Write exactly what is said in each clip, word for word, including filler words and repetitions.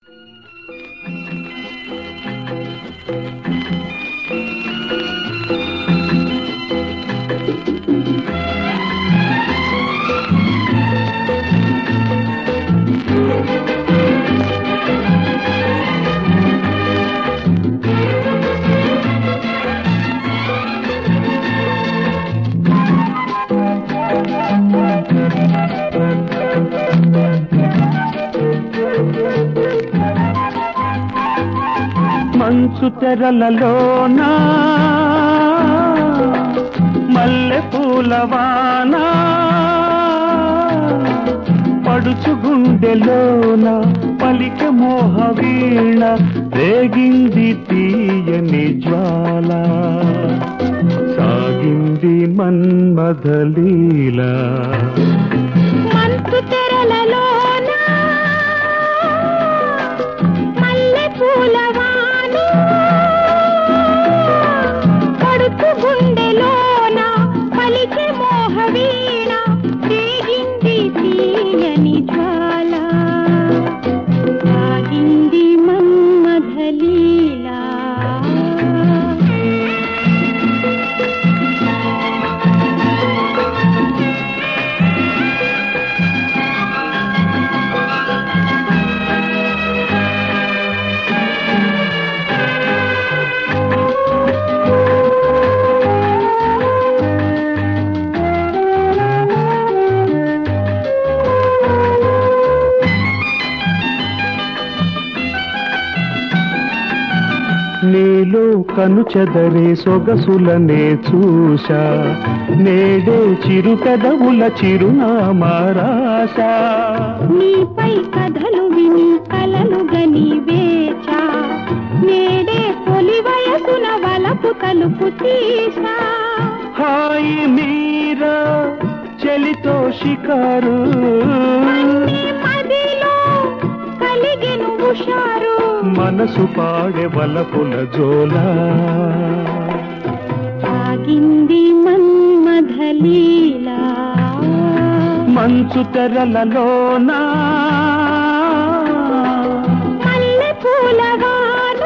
మంచు తెరలలోన మల్లె పూలవాన పడుచు గుండెలోన పలిక మోహ వీణ రేగింది తీయని జ్వాల సాగింది మన్మథలీల మంచు తెరలలోన మల్లె పూలవాన పడుచు గుండెలోన పలికే మోహ వీణ రేగింది తీయని జ్వాల సాగింది మన్మథలీల నీలో కను చెదరే సొగసులనే చూశా నేడే చిరు పెదవుల చిరునామా రాశా నీపై కథలు విని కలలు గని వేచా నేడే తొలి వయసున వలపు తలుపు తీసా హాయి మీరా చలితో షికారు మదిలో కలిగెను హుషారు మనసు పాడే వలపుల జోలా సాగింది మన్మథలీల మంచు తెరలలోన మల్లె పూలవాన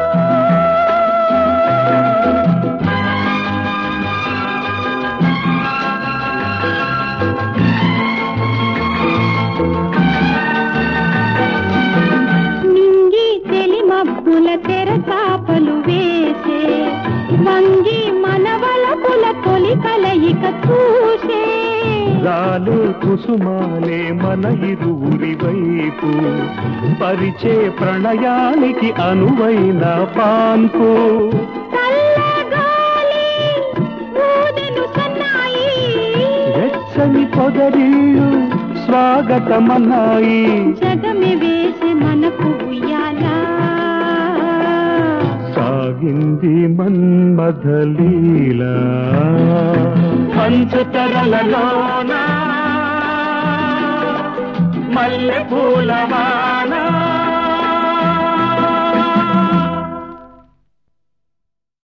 మబ్బుల తెర చాపలు వేసే వంగి మనవలపుల తొలి కలయిక చూసే రాలే కుసుమాలే మన ఇరువురి వైపు పరిచే ప్రణయానికి అనువైన పాన్పు చల్లగాలి ఊదెను సన్నాయి వెచ్చని పొదరిల్లు స్వాగతమన్నాయి జగమి వేసే మనకు ఉయ్యాలా సాగింది మన్మథలీల మంచు తెరలలోన మల్లె పూలవా